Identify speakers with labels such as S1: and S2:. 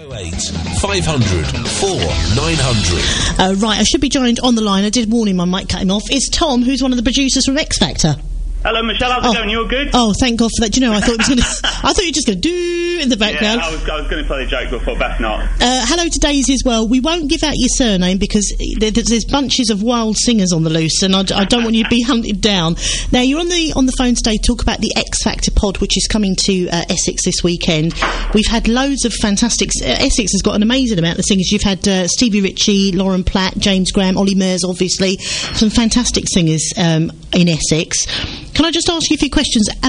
S1: 08 500 4900.
S2: Right, I should be joined on the line. I did warn him I might cut him off. It's Tom, who's one of the producers from X Factor.
S3: Hello, Michelle. How's it going? You all good?
S2: Oh, thank God for that. Do you know, I thought you were just going to do in the background.
S3: Yeah, I was going to play the joke before, best not.
S2: Hello to Daisy as well. We won't give out your surname because there's bunches of wild singers on the loose, and I don't want you to be hunted down. Now, you're on the phone today to talk about the X Factor pod, which is coming to Essex this weekend. We've had loads of fantastic... Essex has got an amazing amount of singers. You've had Stevie Ritchie, Lauren Platt, James Graham, Ollie Murs, obviously. Some fantastic singers in Essex. Can I just ask you a few questions